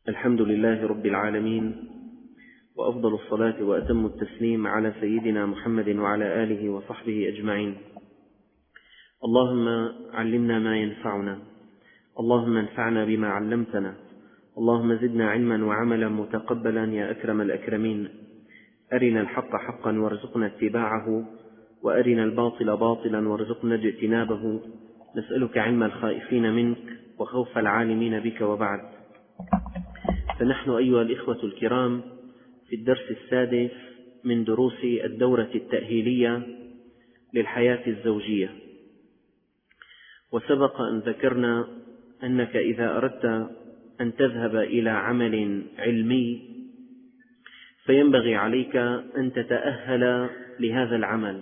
الحمد لله رب العالمين، وأفضل الصلاة وأتم التسليم على سيدنا محمد وعلى آله وصحبه أجمعين. اللهم علمنا ما ينفعنا، اللهم انفعنا بما علمتنا، اللهم زدنا علما وعملا متقبلا يا أكرم الأكرمين. أرنا الحق حقا وارزقنا اتباعه، وأرنا الباطل باطلا وارزقنا اجتنابه. نسألك علم الخائفين منك وخوف العالمين بك، وبعد. فنحن أيها الإخوة الكرام في الدرس السادس من دروس الدورة التأهيلية للحياة الزوجية، وسبق أن ذكرنا أنك إذا أردت أن تذهب إلى عمل علمي فينبغي عليك أن تتأهل لهذا العمل،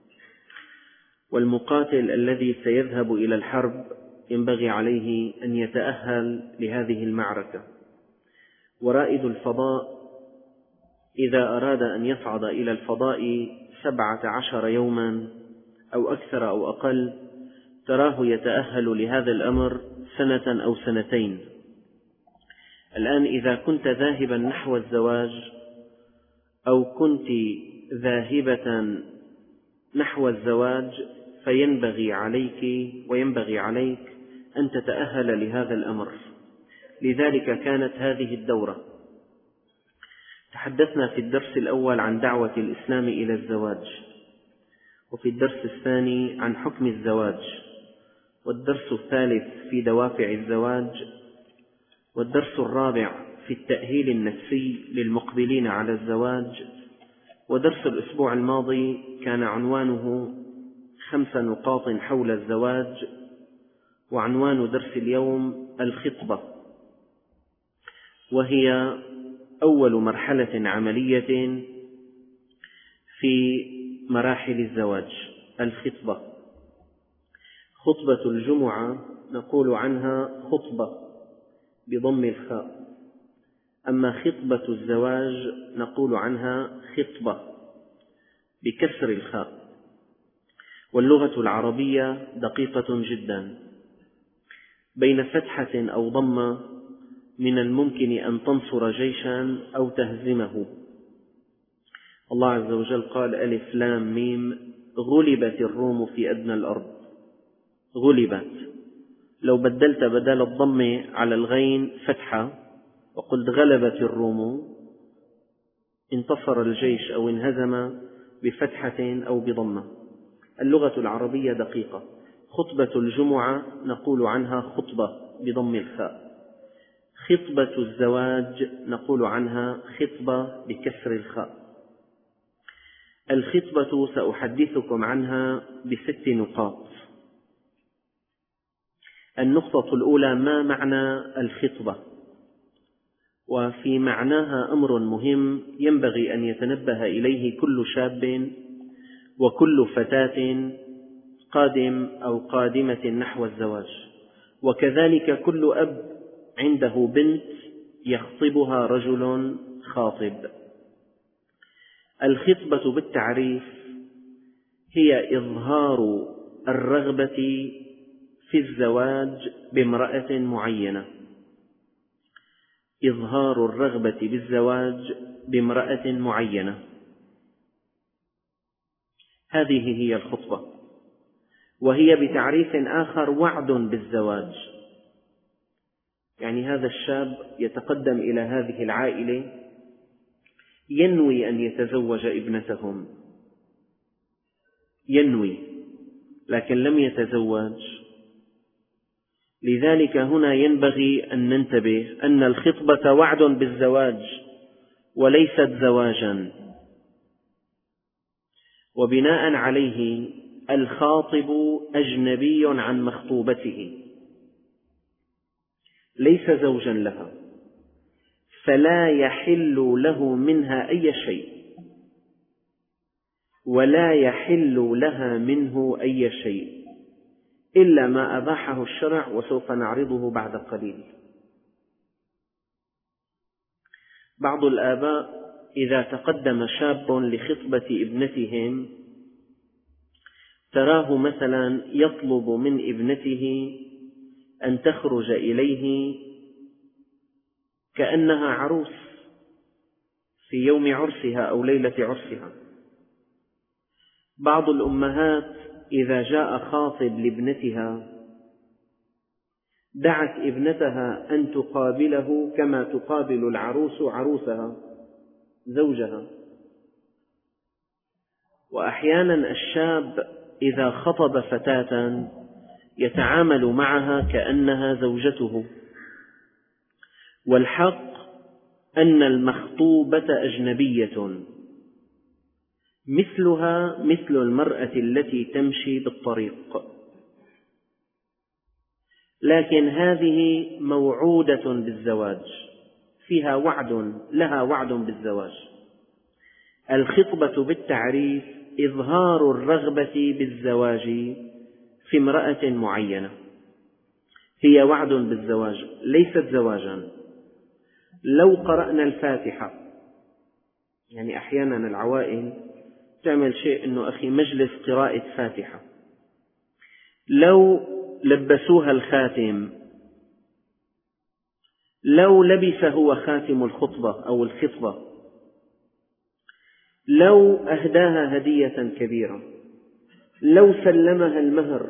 والمقاتل الذي سيذهب إلى الحرب ينبغي عليه أن يتأهل لهذه المعركة. ورائد الفضاء إذا أراد أن يصعد إلى الفضاء 17 يوما أو أكثر أو أقل تراه يتأهل لهذا الأمر سنة أو سنتين. الآن إذا كنت ذاهبا نحو الزواج أو كنت ذاهبة نحو الزواج فينبغي عليك وينبغي عليك أن تتأهل لهذا الأمر. لذلك كانت هذه الدورة. تحدثنا في الدرس الأول عن دعوة الإسلام إلى الزواج، وفي الدرس الثاني عن حكم الزواج، والدرس الثالث في دوافع الزواج، والدرس الرابع في التأهيل النفسي للمقبلين على الزواج. ودرس الأسبوع الماضي كان عنوانه 5 نقاط حول الزواج، وعنوان درس اليوم الخطبة، وهي أول مرحلة عملية في مراحل الزواج. الخطبة، خطبة الجمعة نقول عنها خطبة بضم الخاء، أما خطبة الزواج نقول عنها خطبة بكسر الخاء. واللغة العربية دقيقة جدا، بين فتحة أو ضمة من الممكن أن تنصر جيشا أو تهزمه. الله عز وجل قال: ألف لام ميم غلبت الروم في أدنى الأرض. غلبت، لو بدلت بدل الضم على الغين فتحة وقلت غلبت الروم انتصر الجيش أو انهزم بفتحة أو بضمة. اللغة العربية دقيقة. خطبة الجمعة نقول عنها خطبة بضم الخاء. خطبة الزواج نقول عنها خطبة بكسر الخاء. الخطبة سأحدثكم عنها ب6 نقاط. النقطة الأولى: ما معنى الخطبة؟ وفي معناها أمر مهم ينبغي أن يتنبه إليه كل شاب وكل فتاة قادم أو قادمة نحو الزواج، وكذلك كل أب عنده بنت يخطبها رجل خاطب. الخطبة بالتعريف هي إظهار الرغبة في الزواج بامرأة معينة. إظهار الرغبة بالزواج بامرأة معينة، هذه هي الخطبة. وهي بتعريف آخر وعد بالزواج، يعني هذا الشاب يتقدم إلى هذه العائلة ينوي أن يتزوج ابنتهم، ينوي لكن لم يتزوج. لذلك هنا ينبغي أن ننتبه أن الخطبة وعد بالزواج وليست زواجا، وبناء عليه الخاطب أجنبي عن مخطوبته، ليس زوجا لها، فلا يحل له منها أي شيء ولا يحل لها منه أي شيء إلا ما أباحه الشرع، وسوف نعرضه بعد قليل. بعض الآباء إذا تقدم شاب لخطبة ابنتهم تراه مثلا يطلب من ابنته أن تخرج إليه كأنها عروس في يوم عرسها أو ليلة عرسها. بعض الأمهات إذا جاء خاطب لابنتها دعت ابنتها أن تقابله كما تقابل العروس عروسها زوجها. وأحيانا الشاب إذا خطب فتاة يتعامل معها كأنها زوجته، والحق أن المخطوبة أجنبية مثلها مثل المرأة التي تمشي بالطريق، لكن هذه موعودة بالزواج، فيها وعد، لها وعد بالزواج. الخطبة بالتعريف إظهار الرغبة بالزواج في امرأة معينة، هي وعد بالزواج ليست زواجا. لو قرأنا الفاتحة، يعني أحيانا العوائل تعمل شيء أنه أخي مجلس قراءة فاتحة، لو لبسوها الخاتم، لو لبس هو خاتم الخطبة أو الخطبة، لو أهداها هدية كبيرة، لو سلمها المهر،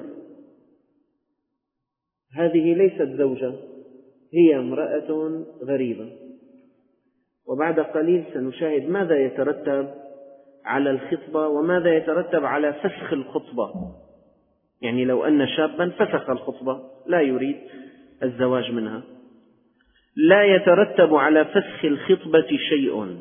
هذه ليست زوجة، هي امرأة غريبة. وبعد قليل سنشاهد ماذا يترتب على الخطبة وماذا يترتب على فسخ الخطبة. يعني لو أن شابا فسخ الخطبة لا يريد الزواج منها، لا يترتب على فسخ الخطبة شيء.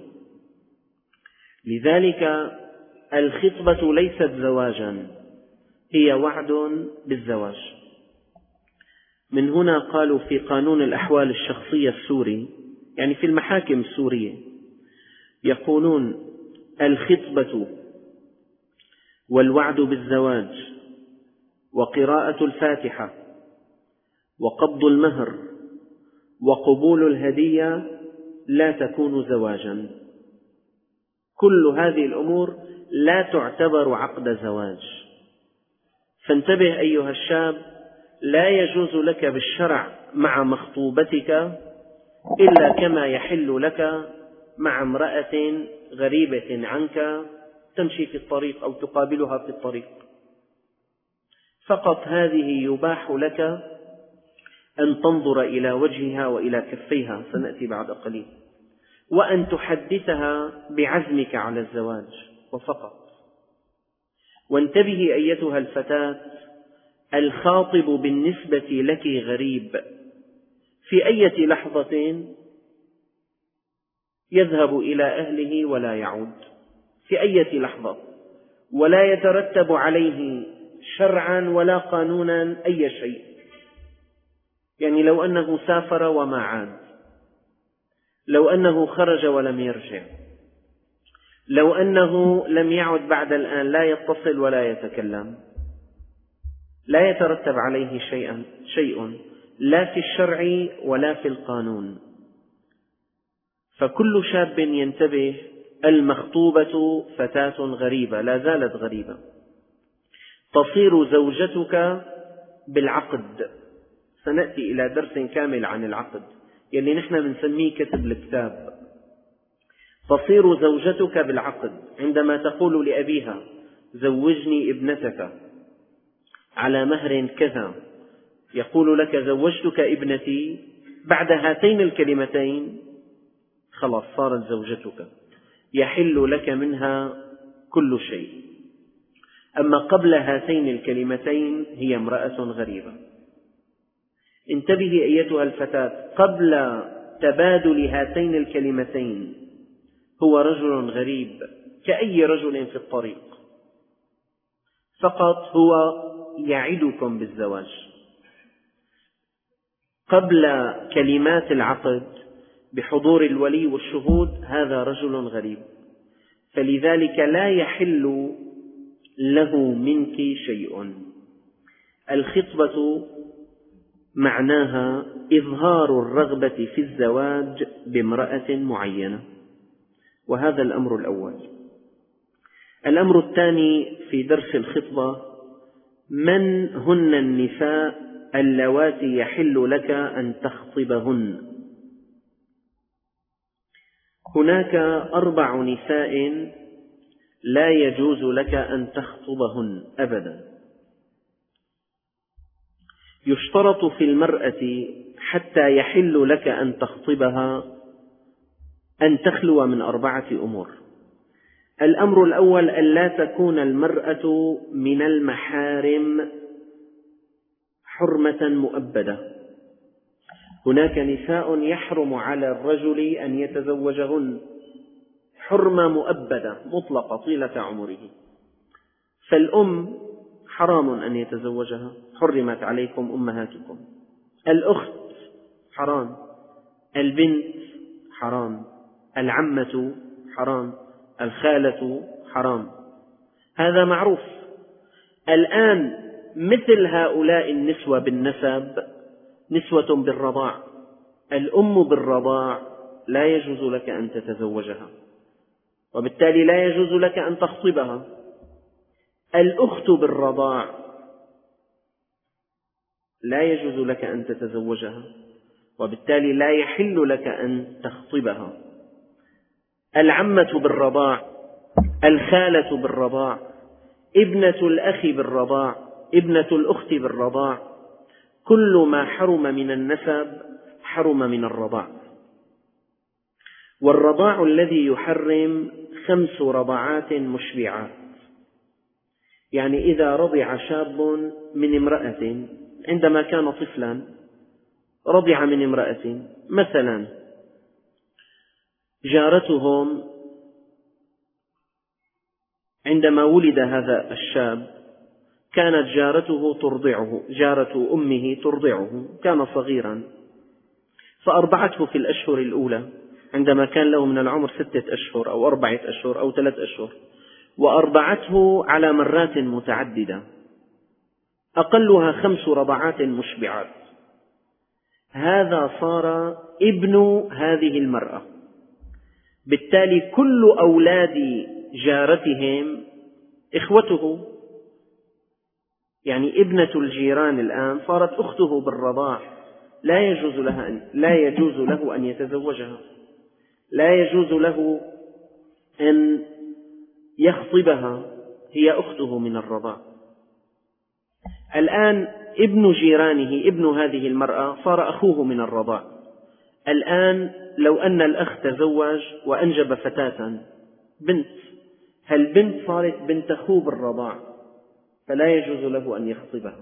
لذلك الخطبة ليست زواجا، هي وعد بالزواج. من هنا قالوا في قانون الأحوال الشخصية السوري، يعني في المحاكم السورية، يقولون الخطبة والوعد بالزواج وقراءة الفاتحة وقبض المهر وقبول الهدية لا تكون زواجا. كل هذه الأمور لا تعتبر عقد زواج. فانتبه أيها الشاب، لا يجوز لك بالشرع مع مخطوبتك إلا كما يحل لك مع امرأة غريبة عنك تمشي في الطريق أو تقابلها في الطريق. فقط هذه يباح لك أن تنظر إلى وجهها وإلى كفيها، سنأتي بعد قليل، وأن تحدثها بعزمك على الزواج وفقط. وانتبهي أيتها الفتاة، الخاطب بالنسبة لك غريب، في أي لحظة يذهب إلى أهله ولا يعود، في أي لحظة، ولا يترتب عليه شرعا ولا قانونا أي شيء. يعني لو أنه سافر وما عاد، لو أنه خرج ولم يرجع، لو أنه لم يعد بعد الآن، لا يتصل ولا يتكلم، لا يترتب عليه شيء لا في الشرع ولا في القانون. فكل شاب ينتبه، المخطوبة فتاة غريبة، لا زالت غريبة، تصير زوجتك بالعقد. سنأتي إلى درس كامل عن العقد يلي نحن بنسميه كتب الكتاب. تصير زوجتك بالعقد عندما تقول لأبيها زوجني ابنتك على مهر كذا، يقول لك زوجتك ابنتي، بعد هاتين الكلمتين خلاص صارت زوجتك، يحل لك منها كل شيء. أما قبل هاتين الكلمتين هي امرأة غريبة. انتبهي أيتها الفتاة، قبل تبادل هاتين الكلمتين هو رجل غريب كأي رجل في الطريق، فقط هو يعدكم بالزواج. قبل كلمات العقد بحضور الولي والشهود هذا رجل غريب، فلذلك لا يحل له منك شيء. الخطبة معناها إظهار الرغبة في الزواج بامرأة معينة، وهذا الأمر الأول. الأمر الثاني في درس الخطبة: من هن النساء اللواتي يحل لك أن تخطبهن؟ هناك 4 نساء لا يجوز لك أن تخطبهن أبدا. يشترط في المرأة حتى يحل لك أن تخطبها أن تخلو من 4 أمور. الأمر الأول ألا تكون المرأة من المحارم حرمة مؤبدة. هناك نساء يحرم على الرجل أن يتزوجهن حرمة مؤبدة مطلقة طيلة عمره، فالأم حرام أن يتزوجها، حرمت عليكم أمهاتكم. الأخت حرام، البنت حرام، العمة حرام، الخالة حرام، هذا معروف. الآن مثل هؤلاء النسوة بالنسب نسوة بالرضاع، الأم بالرضاع لا يجوز لك أن تتزوجها، وبالتالي لا يجوز لك أن تخطبها. الأخت بالرضاع لا يجوز لك أن تتزوجها، وبالتالي لا يحل لك أن تخطبها. العمة بالرضاع، الخالة بالرضاع، ابنة الأخ بالرضاع، ابنة الأخت بالرضاع، كل ما حرم من النسب حرم من الرضاع. والرضاع الذي يحرم 5 رضعات مشبعات، يعني إذا رضع شاب من امرأة عندما كان طفلا، رضع من امرأة، مثلا جارتهم عندما ولد هذا الشاب كانت جارته ترضعه، جارة أمه ترضعه، كان صغيرا فأرضعته في الأشهر الأولى عندما كان له من العمر 6 أشهر أو 4 أشهر أو 3 أشهر، وأرضعته على مرات متعددة أقلها 5 رضعات مشبعات. هذا صار ابن هذه المرأة، بالتالي كل أولاد جارتهم إخوته، يعني ابنة الجيران الآن صارت أخته بالرضاع، لا يجوز له أن يتزوجها، لا يجوز له أن يخطبها، هي أخته من الرضاع. الآن ابن جيرانه، ابن هذه المرأة، صار أخوه من الرضاع. الآن لو أن الأخ تزوج وأنجب فتاة بنت، هالبنت صارت بنت أخوه بالرضاع، فلا يجوز له أن يخطبها.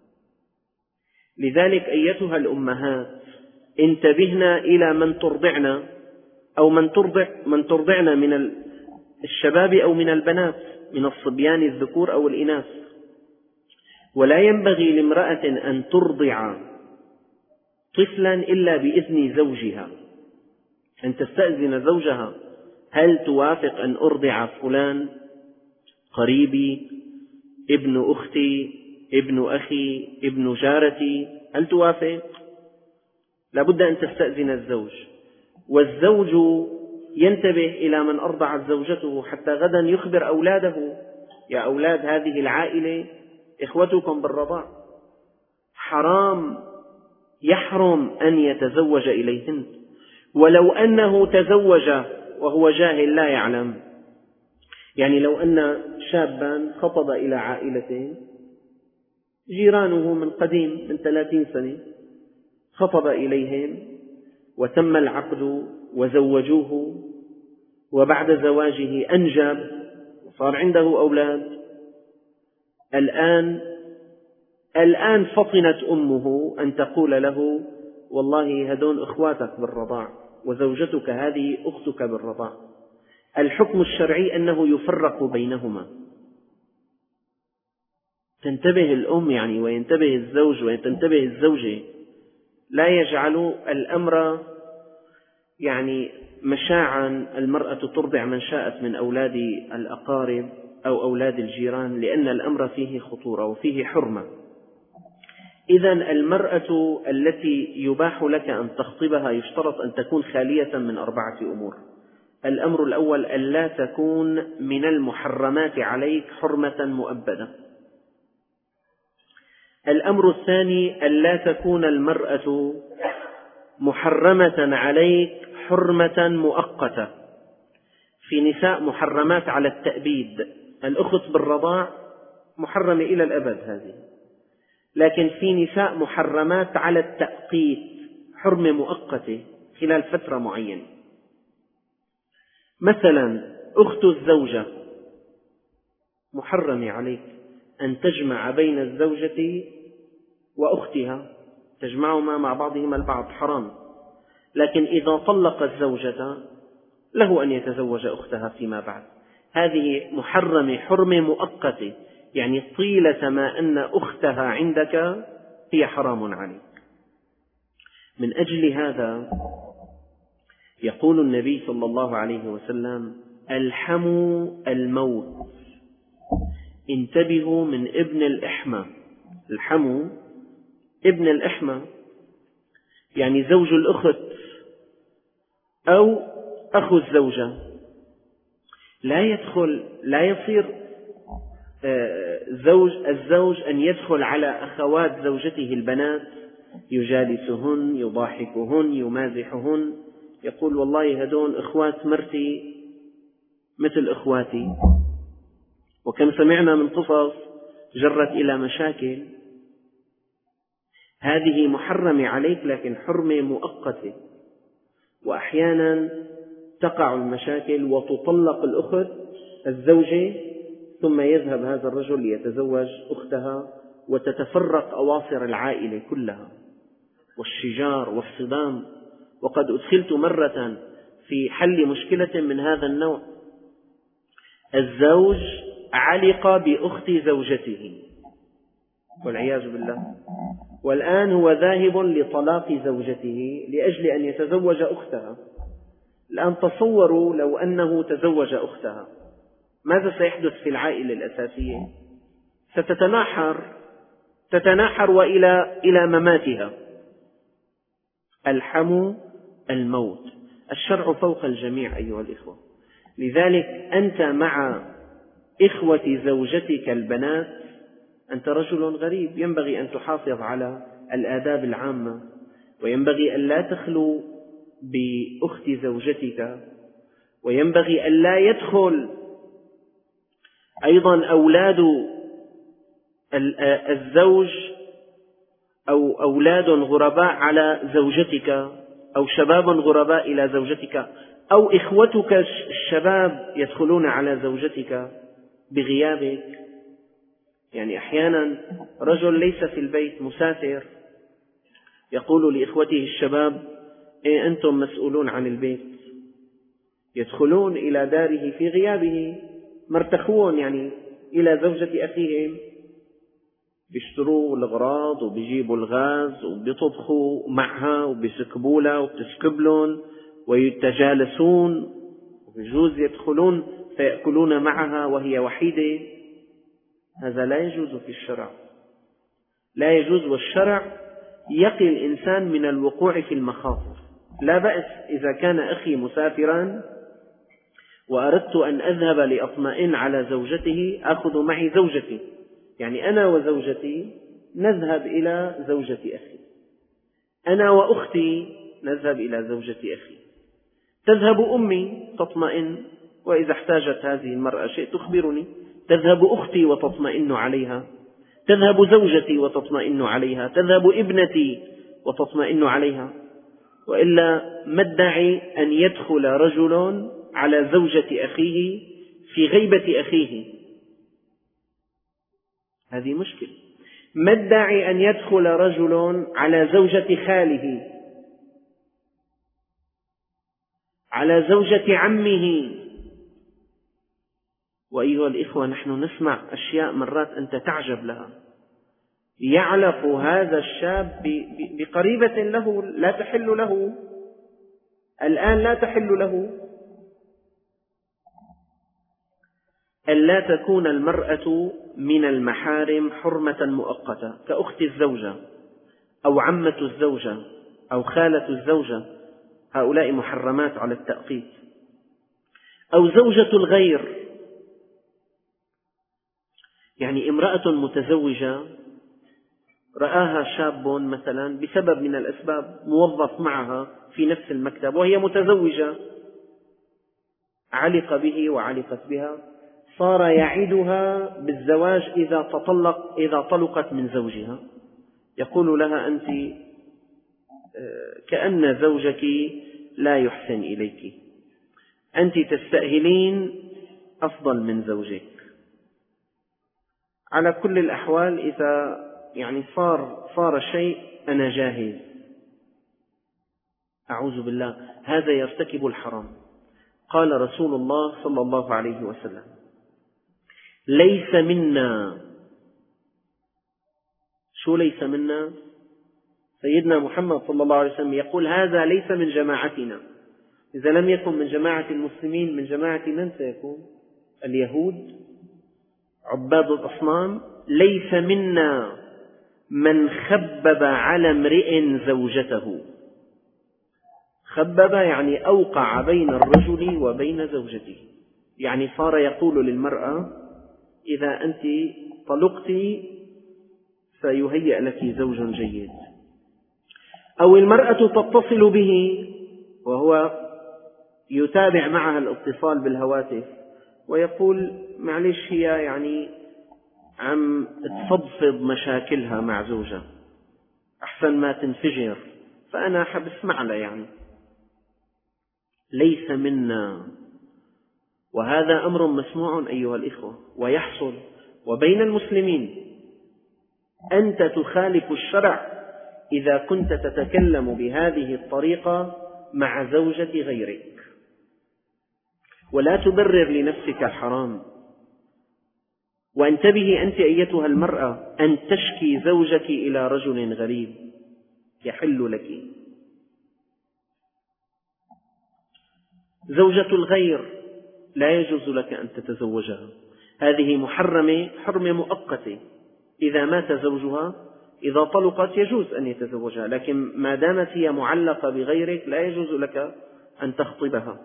لذلك أيتها الأمهات انتبهن إلى من ترضعن أو من ترضعن من الشباب أو من البنات، من الصبيان الذكور أو الإناث. ولا ينبغي لامرأة أن ترضع طفلا إلا بإذن زوجها، أن تستأذن زوجها: هل توافق أن أرضع فلان قريبي، ابن أختي، ابن أخي، ابن جارتي؟ هل توافق؟ لا بد أن تستأذن الزوج. والزوج ينتبه إلى من أرضعت زوجته حتى غدا يخبر أولاده: يا أولاد هذه العائلة إخوتكم بالرضاع، حرام، يحرم أن يتزوج إليهن. ولو أنه تزوج وهو جاهل لا يعلم، يعني لو أن شابا خطب إلى عائلة جيرانه من قديم من 30 سنة، خطب إليهم وتم العقد وزوجوه، وبعد زواجه أنجب وصار عنده أولاد، الآن فطنت أمه أن تقول له: والله هذون إخواتك بالرضاع وزوجتك هذه أختك بالرضاع. الحكم الشرعي أنه يفرق بينهما. تنتبه الأم يعني، وينتبه الزوج وتنتبه الزوجة، لا يجعلوا الأمر يعني مشاعا المرأة ترضع من شاءت من أولاد الأقارب أو أولاد الجيران، لأن الأمر فيه خطورة وفيه حرمة. إذن المرأة التي يباح لك أن تخطبها يشترط أن تكون خالية من 4 أمور. الأمر الأول ألا تكون من المحرمات عليك حرمة مؤبدة. الأمر الثاني ألا تكون المرأة محرمة عليك حرمة مؤقتة. في نساء محرمات على التأبيد، الأخت بالرضاع محرمة إلى الأبد هذه، لكن في نساء محرمات على التأقيت، حرمة مؤقتة خلال فترة معينة. مثلا أخت الزوجة محرم عليك أن تجمع بين الزوجة وأختها، تجمعهما مع بعضهما البعض، حرام. لكن إذا طلق الزوجة له أن يتزوج أختها فيما بعد. هذه محرمة حرمة مؤقتة، يعني طيلة ما أن أختها عندك هي حرام عليك. من أجل هذا يقول النبي صلى الله عليه وسلم: الحموا الموت. انتبهوا من ابن الإحمى. الحموا ابن الإحمى يعني زوج الأخت أو أخو الزوجة. لا يصير الزوج أن يدخل على أخوات زوجته البنات يجالسهن، يضاحكهن، يمازحهن، يقول والله هدول إخوات مرتي مثل إخواتي. وكم سمعنا من قصص جرت إلى مشاكل. هذه محرمة عليك لكن حرمة مؤقتة، وأحيانا تقع المشاكل وتطلق الأخت الزوجة، ثم يذهب هذا الرجل ليتزوج أختها، وتتفرق أواصر العائلة كلها والشجار والصدام. وقد أدخلت مرة في حل مشكلة من هذا النوع. الزوج علق بأخت زوجته والعياذ بالله، والآن هو ذاهب لطلاق زوجته لأجل أن يتزوج أختها. الآن تصوروا لو أنه تزوج أختها، ماذا سيحدث في العائلة الأساسية؟ تتناحر وإلى مماتها. الحموا الموت. الشرع فوق الجميع أيها الإخوة. لذلك أنت مع إخوة زوجتك البنات أنت رجل غريب، ينبغي أن تحافظ على الآداب العامة، وينبغي أن لا تخلو بأخت زوجتك، وينبغي أن لا يدخل أيضا أولاد الزوج أو أولاد غرباء على زوجتك، أو شباب غرباء إلى زوجتك، أو إخوتك الشباب يدخلون على زوجتك بغيابك. يعني أحيانا رجل ليس في البيت مسافر يقول لإخوته الشباب: أنتم مسؤولون عن البيت. يدخلون إلى داره في غيابه مرتخون يعني إلى زوجة أخيهم، بيشتروا الأغراض وبيجيبوا الغاز وبيطبخوا معها وبيسكبوا لها وبتسكب لهم ويتجالسون، وبيجوز يدخلون فيأكلون معها وهي وحيدة. هذا لا يجوز في الشرع، لا يجوز. والشرع يقي الإنسان من الوقوع في المخاطر. لا بأس إذا كان أخي مسافرا وأردت أن أذهب لأطمئن على زوجته، أخذ معي زوجتي، يعني أنا وزوجتي نذهب إلى زوجة أخي، أنا وأختي نذهب إلى زوجة أخي، تذهب أمي تطمئن، وإذا احتاجت هذه المرأة شيء تخبرني، تذهب أختي وتطمئن عليها، تذهب زوجتي وتطمئن عليها، تذهب ابنتي وتطمئن عليها. وإلا ما الداعي أن يدخل رجل على زوجة أخيه في غيبة أخيه؟ هذه مشكلة. ما الداعي أن يدخل رجل على زوجة خاله، على زوجة عمه؟ وأيها الإخوة، نحن نسمع أشياء مرات أنت تعجب لها. يعلق هذا الشاب بقريبة له لا تحل له، الآن لا تحل له. ألا تكون المرأة من المحارم حرمة مؤقتة كأخت الزوجة أو عمة الزوجة أو خالة الزوجة، هؤلاء محرمات على التأقيت. أو زوجة الغير، يعني امرأة متزوجة رآها شاب مثلا بسبب من الأسباب موظف معها في نفس المكتب وهي متزوجة، علق به وعلقت بها، صار يعدها بالزواج إذا طلقت من زوجها، يقول لها: أنت كأن زوجك لا يحسن إليك، أنت تستأهلين أفضل من زوجك. على كل الأحوال إذا صار شيء أنا جاهز، أعوذ بالله، هذا يرتكب الحرام. قال رسول الله صلى الله عليه وسلم: ليس منا. شو ليس منا؟ سيدنا محمد صلى الله عليه وسلم يقول هذا ليس من جماعتنا. إذا لم يكن من جماعة المسلمين، من جماعة من سيكون؟ اليهود عباد الأصنام. ليس منا من خبب على امرئ زوجته. خبب يعني أوقع بين الرجل وبين زوجته، يعني صار يقول للمرأة: إذا أنت طلقت سيهيأ لك زوج جيد. أو المرأة تتصل به وهو يتابع معها الاتصال بالهواتف ويقول: معلش، هي عم تفضفض مشاكلها مع زوجها، أحسن ما تنفجر، فأنا حب اسمع لها. ليس منا. وهذا أمر مسموع أيها الإخوة ويحصل وبين المسلمين. أنت تخالف الشرع إذا كنت تتكلم بهذه الطريقة مع زوجة غيرك. ولا تبرر لنفسك الحرام. وانتبهي أنت أيتها المرأة أن تشكي زوجك إلى رجل غريب يحل لك. زوجة الغير لا يجوز لك أن تتزوجها، هذه محرمة، حرمة مؤقتة. إذا مات زوجها، إذا طلقت يجوز أن يتزوجها، لكن ما دامت هي معلقة بغيرك لا يجوز لك أن تخطبها.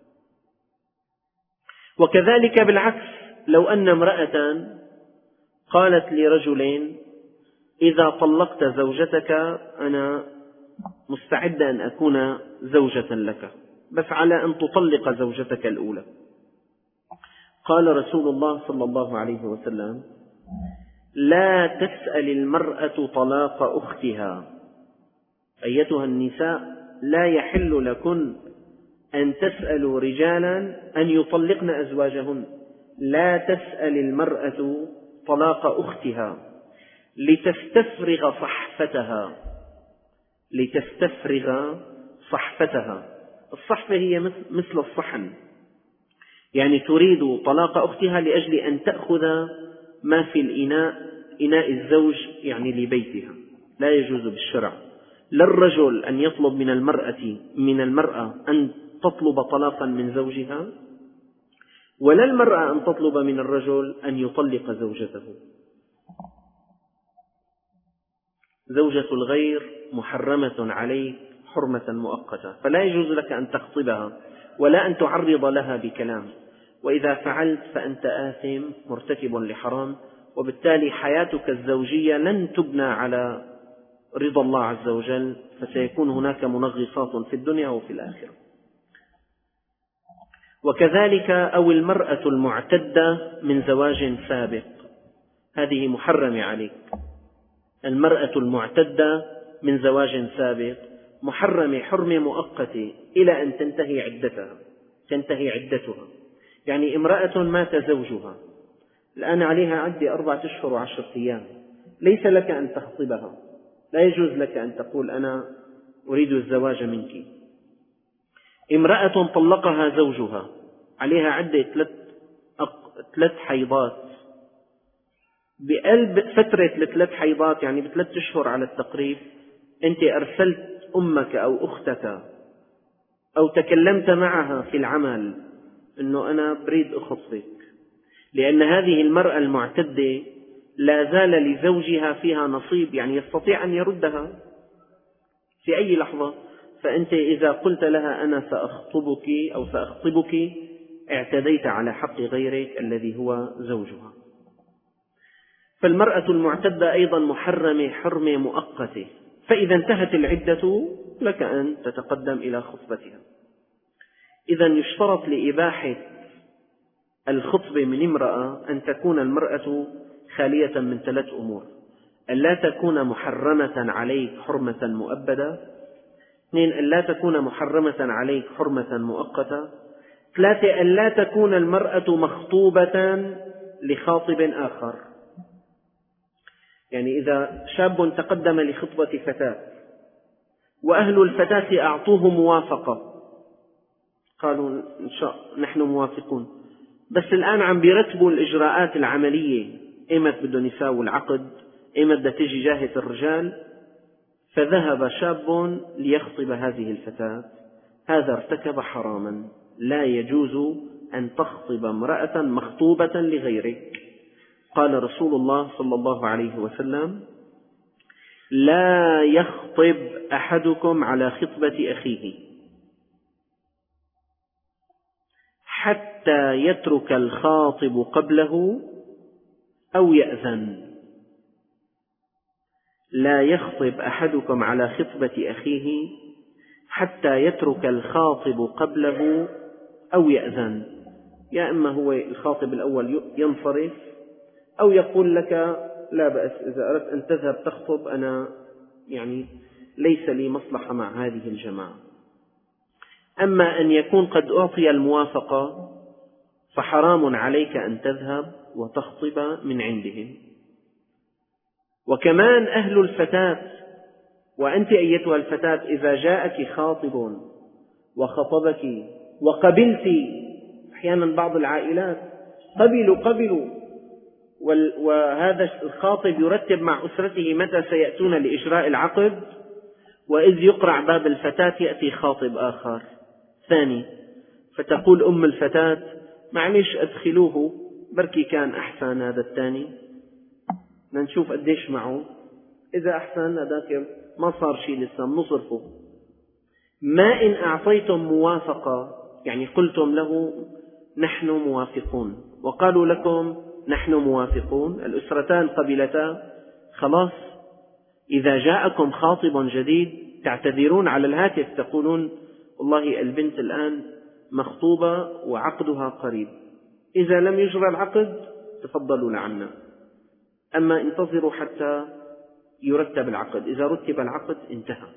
وكذلك بالعكس، لو أن امرأة قالت لرجلين: إذا طلقت زوجتك أنا مستعدة أن أكون زوجة لك، بس على أن تطلق زوجتك الأولى. قال رسول الله صلى الله عليه وسلم: لا تسأل المرأة طلاق أختها. أيتها النساء، لا يحل لكن أن تسألوا رجالا أن يطلقن أزواجهن. لا تسأل المرأة طلاق أختها لتستفرغ صحفتها. الصحفة هي مثل الصحن، يعني تريد طلاق أختها لأجل أن تأخذ ما في إناء الزوج لبيتها. لا يجوز بالشرع لا الرجل أن يطلب من المرأة أن تطلب طلاقا من زوجها، ولا المرأة أن تطلب من الرجل أن يطلق زوجته. زوجة الغير محرمة عليك حرمة مؤقتة، فلا يجوز لك أن تخطبها ولا أن تعرض لها بكلام، وإذا فعلت فأنت آثم مرتكب لحرام، وبالتالي حياتك الزوجية لن تبنى على رضا الله عز وجل، فسيكون هناك منغصات في الدنيا وفي الآخرة. وكذلك أو المرأة المعتدة من زواج سابق، هذه محرمة عليك. المرأة المعتدة من زواج سابق محرمة حرمة مؤقتة إلى أن تنتهي عدتها. يعني امرأة مات زوجها، الآن عليها عدة 4 أشهر و10 أيام، ليس لك أن تخطبها، لا يجوز لك أن تقول أنا أريد الزواج منك. امرأة طلقها زوجها، عليها عدة 3 حيضات، بقلب فترة 3 حيضات يعني ب3 أشهر على التقريب، أنت أرسلت أمك أو أختك أو تكلمت معها في العمل أنه أنا بريد أخطبك، لأن هذه المرأة المعتدة لا زال لزوجها فيها نصيب، يعني يستطيع أن يردها في أي لحظة. فأنت إذا قلت لها أنا سأخطبك أو سأخطبك اعتديت على حق غيرك الذي هو زوجها. فالمرأة المعتدة أيضا محرمة حرمة مؤقتة، فإذا انتهت العدة لك أن تتقدم إلى خطبتها. إذا يشترط لإباحة الخطبة من امرأة أن تكون المرأة خالية من 3 أمور: أن لا تكون محرمة عليك حرمة مؤبدة، 2 أن لا تكون محرمة عليك حرمة مؤقتة، 3 أن لا تكون المرأة مخطوبة لخاطب آخر. يعني إذا شاب تقدم لخطبة فتاة وأهل الفتاة أعطوه موافقة، قالوا نحن موافقون، بس الآن عم بيرتبوا الإجراءات العملية، إيمت بدهم يساووا العقد، إيمت بدها تيجي جاهة الرجال، فذهب شاب ليخطب هذه الفتاة، هذا ارتكب حراما، لا يجوز أن تخطب امرأة مخطوبة لغيرك. قال رسول الله صلى الله عليه وسلم: لا يخطب أحدكم على خطبة أخيه حتى يترك الخاطب قبله أو يأذن. لا يخطب أحدكم على خطبة أخيه حتى يترك الخاطب قبله أو يأذن، يا إما هو الخاطب الأول ينصرف أو يقول لك لا بأس، إذا أردت أن تذهب تخطب أنا يعني ليس لي مصلحة مع هذه الجماعة. أما أن يكون قد أعطي الموافقة فحرام عليك أن تذهب وتخطب من عندهم. وكمان أهل الفتاة، وأنت أيتها الفتاة إذا جاءك خاطب وخطبك وقبلت، أحيانا بعض العائلات قبلوا وهذا الخاطب يرتب مع أسرته متى سيأتون لإجراء العقد، وإذ يقرع باب الفتاة يأتي خاطب آخر ثاني، فتقول أم الفتاة: معلش أدخلوه، بركي كان أحسن هذا الثاني، نشوف قديش معه، إذا أحسن هذاك ما صار شيء لسه نصرفه. ما إن أعطيتم موافقة، يعني قلتم له نحن موافقون، وقالوا لكم نحن موافقون، الأسرتان قبلتا، خلاص إذا جاءكم خاطب جديد تعتذرون على الهاتف، تقولون والله البنت الآن مخطوبة وعقدها قريب، إذا لم يجرى العقد تفضلوا لعنا، أما انتظروا حتى يرتب العقد، إذا رتب العقد انتهى.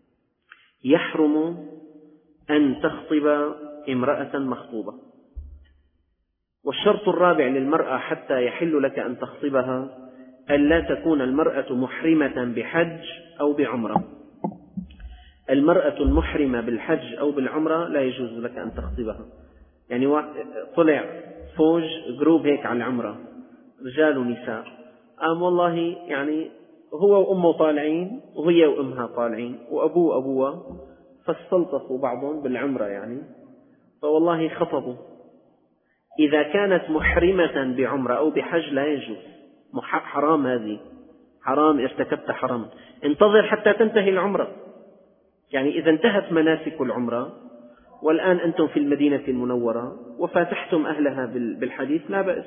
يحرم أن تخطب امرأة مخطوبة. والشرط الرابع للمرأة حتى يحل لك أن تخطبها ألا تكون المرأة محرمة بحج أو بعمرة. المرأة المحرمة بالحج أو بالعمرة لا يجوز لك أن تخطبها. يعني طلع فوج جروب هيك على العمرة، رجال ونساء، والله يعني هو وأمه طالعين وهي وأمها طالعين وأبوه أبوها، فاستلطفوا بعضهم بالعمرة يعني، فوالله خطبوا. إذا كانت محرمة بعمرة أو بحج لا يجوز، حرام، هذه حرام، ارتكبت حرام. انتظر حتى تنتهي العمرة، يعني إذا انتهت مناسك العمرة والآن أنتم في المدينة المنورة وفاتحتم أهلها بالحديث لا بأس،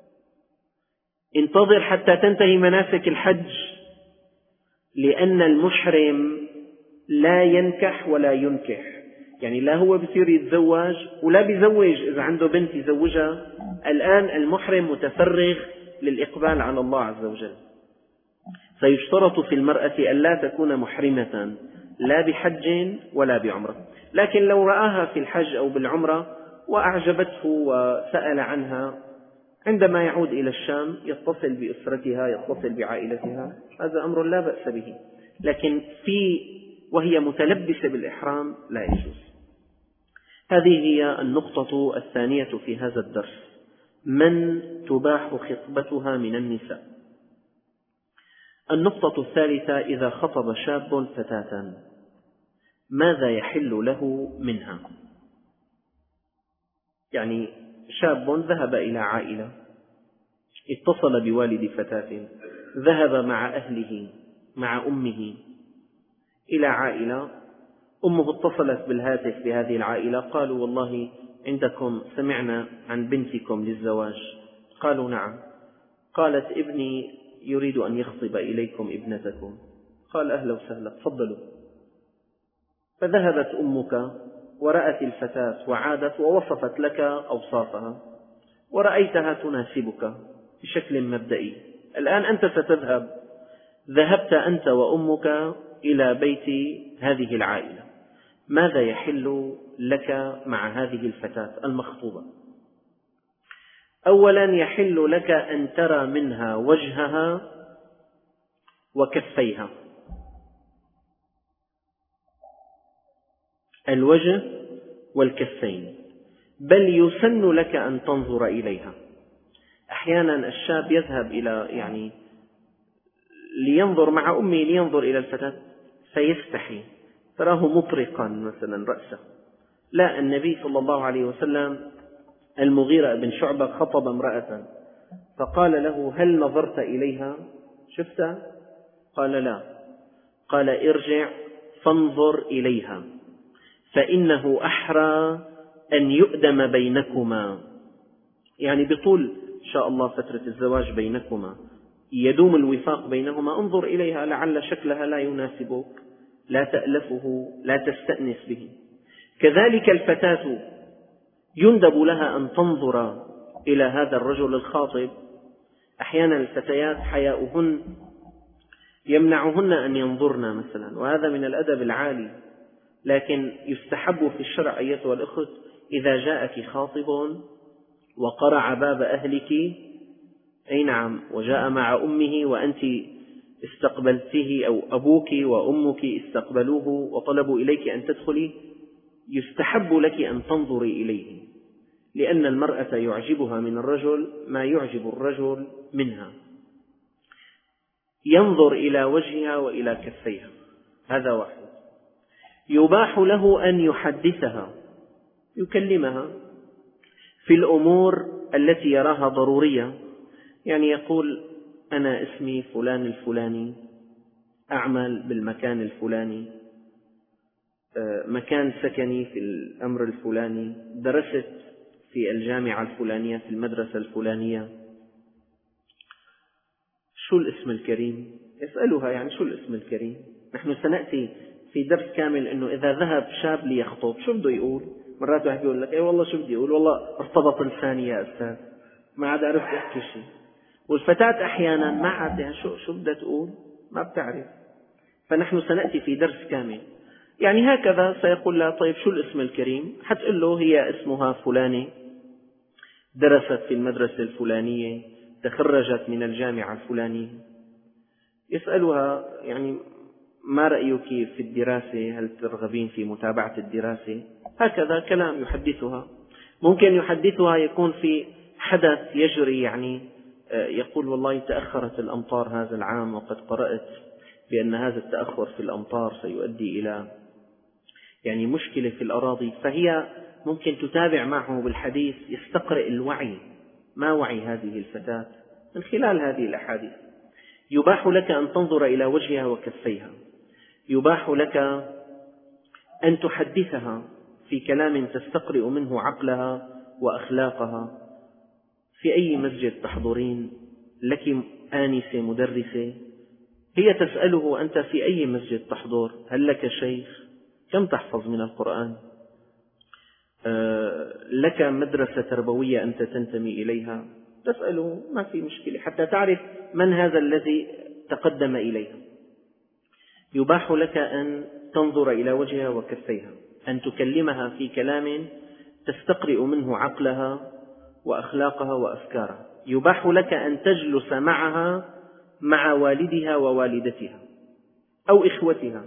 انتظر حتى تنتهي مناسك الحج، لأن المحرم لا ينكح ولا ينكح، يعني لا هو بصير يتزوج ولا بيزوج، إذا عنده بنت يزوجها. الآن المحرم متفرغ للإقبال على الله عز وجل، فيشترط في المرأة أن لا تكون محرمة لا بحج ولا بعمرة. لكن لو رآها في الحج أو بالعمرة وأعجبته وسأل عنها، عندما يعود إلى الشام يتصل بأسرتها، يتصل بعائلتها، هذا أمر لا بأس به. لكن وهي متلبسة بالإحرام لا يجوز. هذه هي النقطة الثانية في هذا الدرس: من تباح خطبتها من النساء. النقطة الثالثة: إذا خطب شاب فتاة ماذا يحل له منها؟ يعني شاب ذهب إلى عائلة، اتصل بوالد فتاة، ذهب مع أهله مع أمه إلى عائلة، أمه اتصلت بالهاتف بهذه العائلة، قالوا والله عندكم سمعنا عن بنتكم للزواج، قالوا نعم، قالت ابني يريد أن يخطب إليكم ابنتكم. قال أهلا وسهلا، تفضلوا. فذهبت أمك ورأت الفتاة وعادت ووصفت لك أوصافها ورأيتها تناسبك بشكل مبدئي. الآن أنت ستذهب، ذهبت أنت وأمك إلى بيت هذه العائلة، ماذا يحل لك مع هذه الفتاة المخطوبة؟ أولا يحل لك أن ترى منها وجهها وكفيها، الوجه والكفين، بل يسن لك أن تنظر إليها. أحيانا الشاب يذهب إلى لينظر مع أمه، لينظر إلى الفتاة فيستحي، تراه مطرقا مثلا رأسه. لا، النبي صلى الله عليه وسلم المغيرة بن شعبة خطب امرأة فقال له: هل نظرت إليها؟ شفتها؟ قال: لا. قال: ارجع فانظر إليها فإنه أحرى أن يؤدم بينكما، يعني بطول إن شاء الله فترة الزواج بينكما يدوم الوفاق بينهما، انظر إليها لعل شكلها لا يناسبك، لا تألفه، لا تستأنس به. كذلك الفتاة يندب لها أن تنظر إلى هذا الرجل الخاطب. أحيانا الفتيات حياؤهن يمنعهن أن ينظرن مثلا، وهذا من الأدب العالي، لكن يستحب في الشرع أيتها الأخت إذا جاءك خاطب وقرع باب أهلك، أي نعم، وجاء مع أمه وأنت استقبلته، أو أبوك وأمك استقبلوه وطلبوا إليك أن تدخلي، يستحب لك أن تنظري إليه، لأن المرأة يعجبها من الرجل ما يعجب الرجل منها. ينظر إلى وجهها وإلى كفيها، هذا واحد. يباح له أن يحدثها، يكلمها في الأمور التي يراها ضرورية، يعني يقول: أنا اسمي فلان الفلاني، أعمل بالمكان الفلاني، مكان سكني في الأمر الفلاني، درست في الجامعة الفلانية، في المدرسة الفلانية. شو الاسم الكريم؟ يسألها يعني شو الاسم الكريم. نحن سنأتي في درس كامل أنه إذا ذهب شاب ليخطب شو بده يقول. مرات واحد يقول لك: أي والله شو بدي يقول، والله ارتبط لساني يا أستاذ، ما عاد عرفت أحكي شيء. والفتاة أحيانا ما عاد يعني شو بدها تقول، ما بتعرف. فنحن سنأتي في درس كامل يعني هكذا سيقول لها: طيب شو الاسم الكريم؟ حتقول له: هي اسمها فلانة، درست في المدرسة الفلانية، تخرجت من الجامعة الفلانية. يسألها يعني: ما رأيك في الدراسة؟ هل ترغبين في متابعة الدراسة؟ هكذا كلام يحدثها. ممكن يحدثها يكون في حدث يجري، يعني يقول: والله تأخرت الأمطار هذا العام، وقد قرأت بأن هذا التأخر في الأمطار سيؤدي إلى يعني مشكلة في الأراضي. فهي ممكن تتابع معه بالحديث، يستقرئ الوعي، ما وعي هذه الفتاة من خلال هذه الأحاديث. يباح لك أن تنظر إلى وجهها وكفيها، يباح لك أن تحدثها في كلام تستقرئ منه عقلها وأخلاقها. في أي مسجد تحضرين؟ لك آنسة مدرسة؟ هي تسأله: أنت في أي مسجد تحضر؟ هل لك شيخ؟ كم تحفظ من القرآن؟ لك مدرسة تربوية أنت تنتمي إليها؟ تسأله، ما في مشكلة، حتى تعرف من هذا الذي تقدم إليها. يباح لك أن تنظر إلى وجهها وكفيها، أن تكلمها في كلام تستقرئ منه عقلها وأخلاقها وأفكارها. يباح لك أن تجلس معها مع والدها ووالدتها أو إخوتها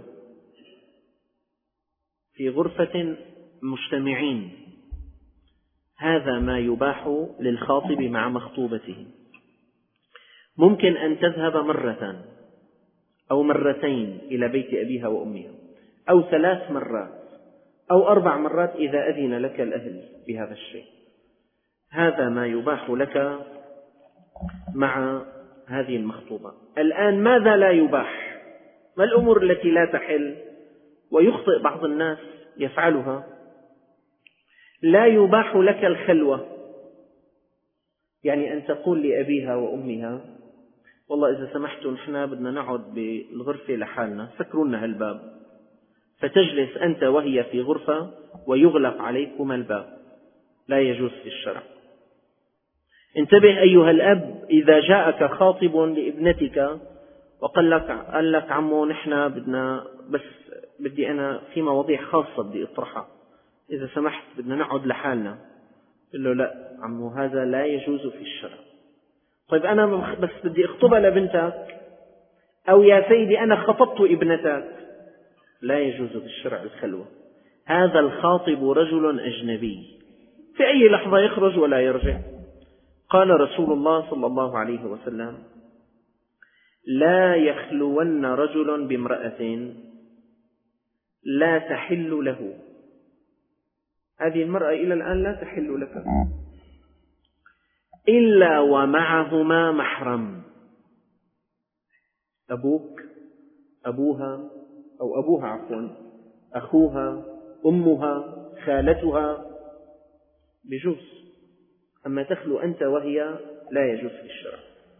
في غرفة مجتمعين، هذا ما يباح للخاطب مع مخطوبته. ممكن أن تذهب مرة أو مرتين إلى بيت أبيها وأمها، أو 3 مرات أو 4 مرات إذا أذن لك الأهل بهذا الشيء. هذا ما يباح لك مع هذه المخطوبة. الآن ماذا لا يباح؟ ما الأمور التي لا تحل ويخطئ بعض الناس يفعلها؟ لا يباح لك الخلوة يعني أن تقول لأبيها وأمها والله إذا سمحتوا نحن بدنا نقعد بالغرفة لحالنا، سكرونا هالباب، فتجلس أنت وهي في غرفة ويغلق عليكما الباب، لا يجوز في الشرع. انتبه أيها الأب، إذا جاءك خاطب لابنتك وقال لك عمو نحن بدي أنا في مواضيع خاصة بدي أطرحها، إذا سمحت بدنا نقعد لحالنا، قل له لا عمو هذا لا يجوز في الشرع. طيب أنا بس بدي أخطبها لبنتك، أو يا سيدي أنا خطبت ابنتك، لا يجوز في الشرع الخلوة. هذا الخاطب رجل أجنبي في أي لحظة يخرج ولا يرجع. قال رسول الله صلى الله عليه وسلم لا يخلون رجل بامرأة لا تحل له، هذه المرأة إلى الآن لا تحل لك، إلا ومعهما محرم، أبوك، أبوها أو أبوها عفوا، أخوها، أمها، خالتها، بجوز. أما تخلو أنت وهي لا يجوز في الشرع.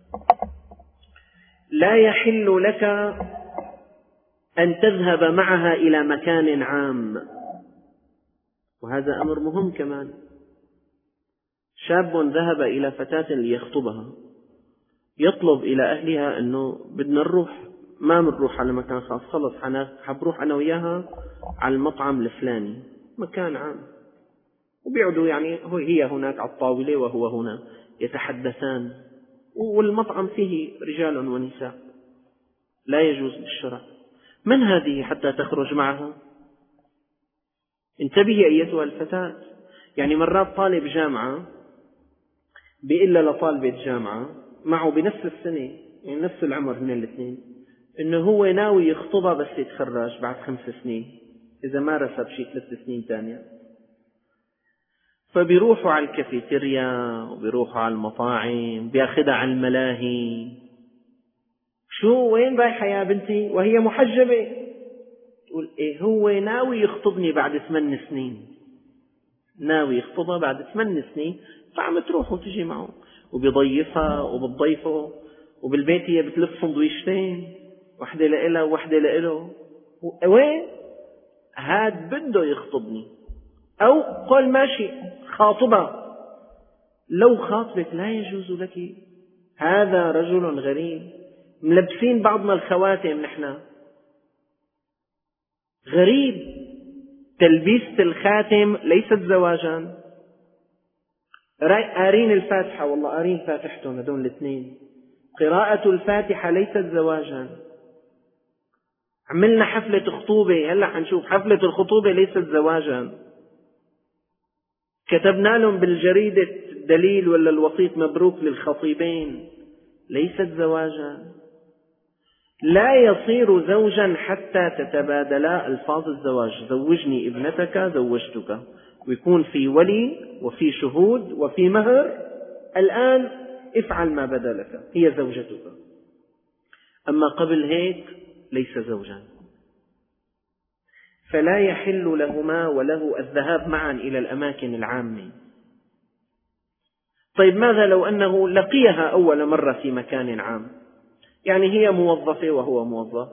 لا يحل لك أن تذهب معها إلى مكان عام، وهذا أمر مهم كمان. شاب ذهب إلى فتاة ليخطبها، يطلب إلى أهلها أنه بدنا نروح، ما بنروح على مكان خاص، خلص حبروح أنا وياها على المطعم الفلاني، مكان عام، وبيقعدوا يعني هي هناك على الطاولة وهو هنا يتحدثان، والمطعم فيه رجال ونساء، لا يجوز بالشرع. من هذه حتى تخرج معها؟ انتبهي أيتها الفتاة، يعني مرات طالب جامعة بيقول لطالبة جامعة معه بنفس السنة، يعني نفس العمر من الاثنين، إنه هو ناوي يخطبها بس يتخرج بعد 5 سنين إذا مارس بشي 3 سنين تانية. فبيروحوا على الكافيتيريا وبيروحوا على المطاعم، بياخدها على الملاهي. شو وين رايحة يا بنتي؟ وهي محجبة. تقول إيه هو ناوي يخطبني بعد 8 سنين، ناوي يخطبها بعد 8 سنين، فعم تروح وتجي معه وبيضيفها وبتضيفه، وبالبيت هي بتلف سندويشتين، واحدة لإلها وواحدة لإله. وين هاد بده يخطبني، أو قل ماشي خاطبة، لو خاطبك لا يجوز لك. هذا رجل غريب، ملبسين بعضنا الخواتم نحن، غريب. تلبيسة الخاتم ليست زواجا. قارين الفاتحة، والله قارين فاتحتهم هذول الاثنين، قراءة الفاتحة ليست زواجا. عملنا حفلة خطوبة، هلا حنشوف حفلة الخطوبة ليست زواجا. كتبنا لهم بالجريدة الدليل ولا الوسيط مبروك للخطيبين، ليست زواجا. لا يصير زوجا حتى تتبادلا ألفاظ الزواج، زوجني ابنتك زوجتك، ويكون في ولي وفي شهود وفي مهر، الآن افعل ما بدا لك، هي زوجتك. أما قبل هيك ليس زوجا. فلا يحل لهما وله الذهاب معا إلى الأماكن العامة. طيب ماذا لو أنه لقيها أول مرة في مكان عام، يعني هي موظفة وهو موظف،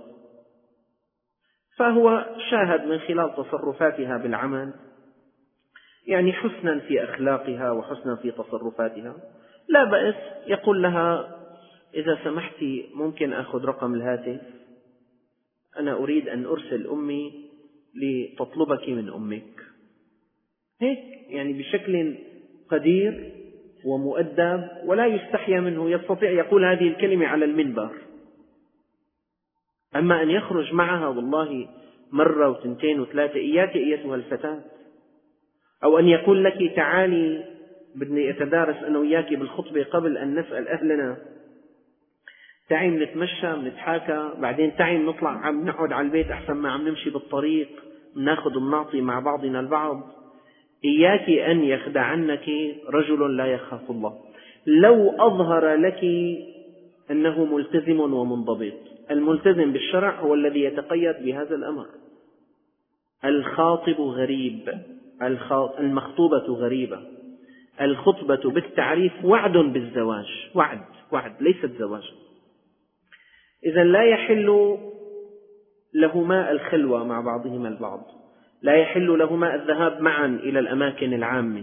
فهو شاهد من خلال تصرفاتها بالعمل يعني حسنا في أخلاقها وحسنا في تصرفاتها، لا بأس يقول لها إذا سمحتي ممكن أخذ رقم الهاتف، أنا أريد أن أرسل أمي لتطلبك من أمك. هيك يعني بشكل قدير ومؤدب ولا يستحيا منه، يستطيع يقول هذه الكلمة على المنبر. أما أن يخرج معها والله مرة وثنتين وثلاثة، إياك أيتها الفتاة، أو أن يقول لك تعالي بدي أتدارس أنا وياك بالخطبة قبل أن نسأل أهلنا، تعي نتمشى نتحاكى، بعدين تعي نطلع عم نقعد على البيت أحسن ما عم نمشي بالطريق ناخذ ونعطي مع بعضنا البعض. إياك أن يخدعنك رجل لا يخاف الله. لو أظهر لك أنه ملتزم ومنضبط، الملتزم بالشرع هو الذي يتقيد بهذا الأمر. الخاطب غريب، المخطوبة غريبة، الخطبة بالتعريف وعد بالزواج، وعد ليست زواج. إذن لا يحل لهما الخلوة مع بعضهما البعض، لا يحل لهما الذهاب معا إلى الأماكن العامة.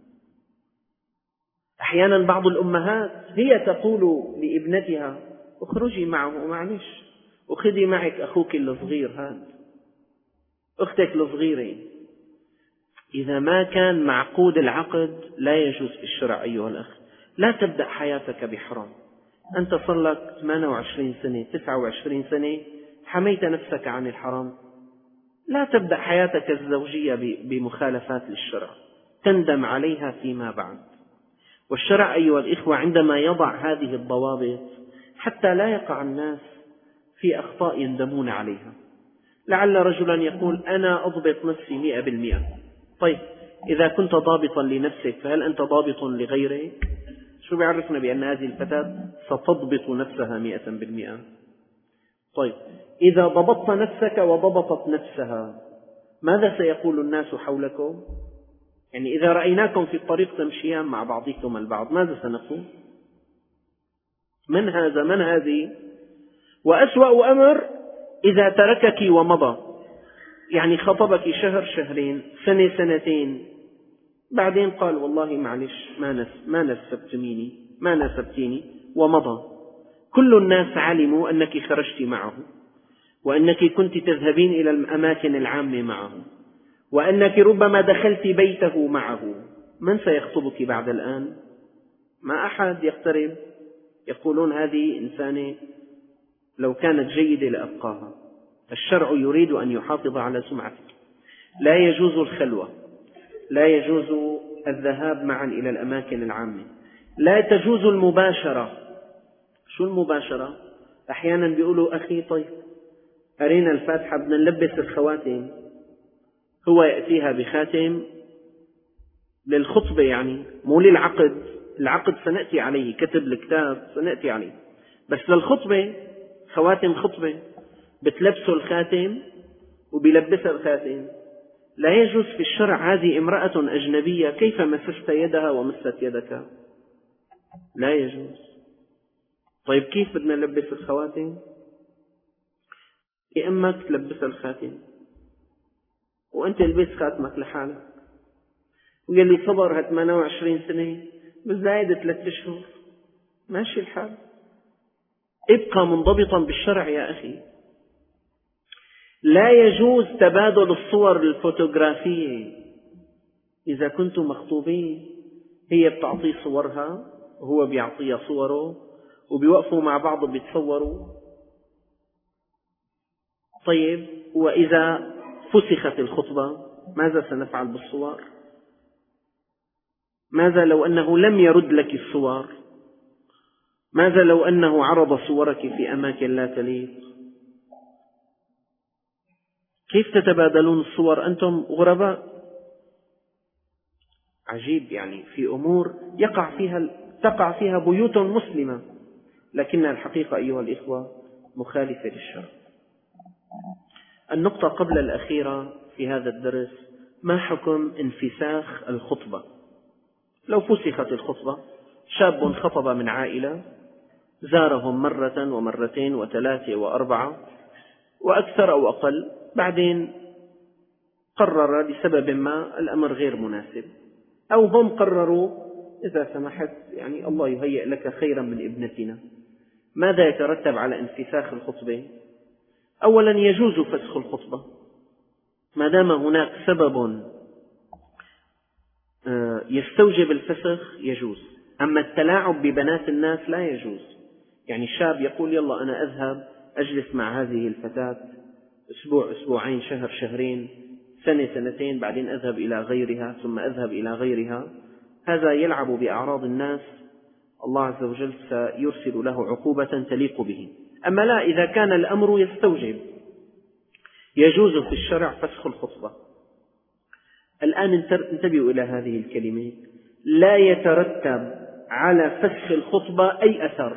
أحيانا بعض الأمهات هي تقول لابنتها اخرجي معه، معلش أخذي معك أخوك الصغير، هذا أختك الصغيرة. إذا ما كان معقود العقد لا يجوز في الشرع أيها الأخ. لا تبدأ حياتك بحرام. أنت صار لك 28 سنة 29 سنة حميت نفسك عن الحرام. لا تبدأ حياتك الزوجية بمخالفات للشرع تندم عليها فيما بعد. والشرع أيها الإخوة عندما يضع هذه الضوابط حتى لا يقع الناس في أخطاء يندمون عليها. لعل رجلا يقول أنا أضبط نفسي 100%. طيب إذا كنت ضابطا لنفسك فهل أنت ضابط لغيرك؟ شو بيعرفنا بأن هذه الفتاة ستضبط نفسها 100%؟ طيب إذا ضبطت نفسك وضبطت نفسها ماذا سيقول الناس حولكم؟ يعني إذا رأيناكم في الطريق تمشيان مع بعضكم البعض ماذا سنقول؟ من هذا؟ من هذه؟ وأسوأ أمر إذا تركك ومضى، يعني خطبك شهر شهرين سنة سنتين بعدين قال والله معلش ما نسبتيني ومضى. كل الناس علموا أنك خرجت معه، وأنك كنت تذهبين إلى الأماكن العامة معه، وأنك ربما دخلت بيته معه. من سيخطبك بعد الآن؟ ما أحد يقترب. يقولون هذه إنسانة لو كانت جيدة لأبقاها. الشرع يريد أن يحافظ على سمعتك. لا يجوز الخلوة، لا يجوز الذهاب معا إلى الأماكن العامة، لا تجوز المباشرة. شو المباشرة؟ أحيانا بيقولوا أخي طيب أرينا الفاتحة بدنا نلبس الخواتم، هو يأتيها بخاتم للخطبة يعني مو للعقد. العقد سنأتي عليه، كتب الكتاب سنأتي عليه، بس للخطبة خواتم خطبة بتلبسه الخاتم وبيلبسها الخاتم. لا يجوز في الشرع. هذه امرأة أجنبية كيف مسست يدها ومست يدك؟ لا يجوز. طيب كيف بدنا نلبس الخواتم؟ يا إما تلبس الخاتم وأنت البس خاتمك لحالك، ويلي صبر 28 سنة بزايد 3 أشهر ماشي الحال. ابقى منضبطا بالشرع يا أخي. لا يجوز تبادل الصور الفوتوغرافية. إذا كنتم مخطوبين هي بتعطي صورها وهو بيعطيها صوره وبيوقفوا مع بعض بيتصوروا. طيب وإذا فسخت الخطبة ماذا سنفعل بالصور؟ ماذا لو أنه لم يرد لك الصور؟ ماذا لو أنه عرض صورك في أماكن لا تليق؟ كيف تتبادلون الصور أنتم غرباء؟ عجيب، يعني في أمور تقع فيها بيوت مسلمة، لكن الحقيقة أيها الإخوة مخالفة للشرع. النقطة قبل الأخيرة في هذا الدرس: ما حكم انفساخ الخطبة؟ لو فسخت الخطبة، شاب خطب من عائلة زارهم مرة ومرتين وثلاثة وأربعة وأكثر أو أقل، بعدين قرر لسبب ما الأمر غير مناسب، أو هم قرروا إذا سمحت يعني الله يهيئ لك خيرا من ابنتنا. ماذا يترتب على انفساخ الخطبة؟ أولا يجوز فسخ الخطبة ما دام هناك سبب يستوجب الفسخ يجوز. أما التلاعب ببنات الناس لا يجوز. يعني الشاب يقول يلا أنا أذهب أجلس مع هذه الفتاة أسبوع أسبوعين شهر شهرين سنة سنتين، بعدين أذهب إلى غيرها ثم أذهب إلى غيرها. هذا يلعب بأعراض الناس، الله عز وجل سيرسل له عقوبة تليق به. أما لا، إذا كان الأمر يستوجب يجوز في الشرع فسخ الخطبة. الآن انتبهوا إلى هذه الكلمة: لا يترتب على فسخ الخطبة أي أثر.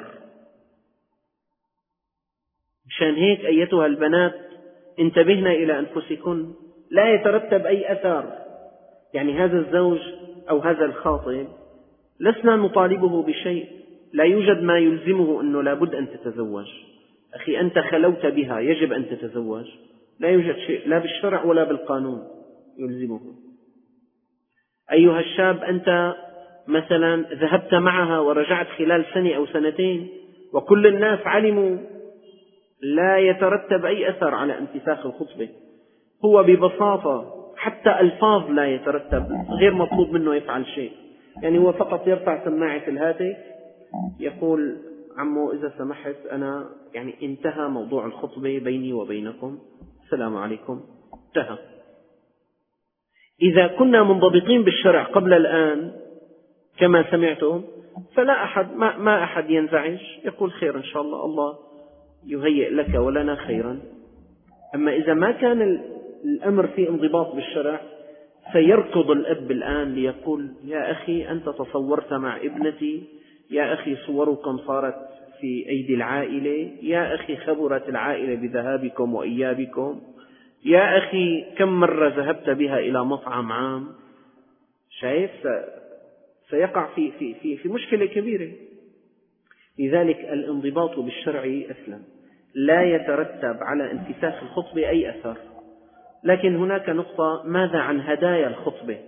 مشان هيك أيتها البنات انتبهنا إلى أنفسكن، لا يترتب أي أثر. يعني هذا الزوج أو هذا الخاطب لسنا نطالبه بشيء، لا يوجد ما يلزمه أنه لابد أن تتزوج. أخي أنت خلوت بها يجب أن تتزوج، لا يوجد شيء لا بالشرع ولا بالقانون يلزمه. أيها الشاب أنت مثلا ذهبت معها ورجعت خلال سنة أو سنتين وكل الناس علموا، لا يترتب أي أثر على انتساخ الخطبة. هو ببساطة حتى ألفاظ لا يترتب، غير مطلوب منه يفعل شيء، يعني هو فقط يرفع سماعة الهاتف يقول عمو إذا سمحت أنا يعني انتهى موضوع الخطبة بيني وبينكم، السلام عليكم، انتهى. إذا كنا منضبطين بالشرع قبل الآن كما سمعتم فلا أحد ما أحد ينزعج، يقول خير إن شاء الله، الله يهيئ لك ولنا خيرا. أما إذا ما كان الأمر في انضباط بالشرع سيركض الأب الآن ليقول يا أخي أنت تصورت مع ابنتي، يا أخي صوركم صارت في أيدي العائلة، يا أخي خبرت العائلة بذهابكم وإيابكم، يا أخي كم مرة ذهبت بها إلى مطعم عام. شايف سيقع في مشكلة كبيرة. لذلك الانضباط بالشرع أسلم، لا يترتب على انتساخ الخطبة أي أثر. لكن هناك نقطة، ماذا عن هدايا الخطبة؟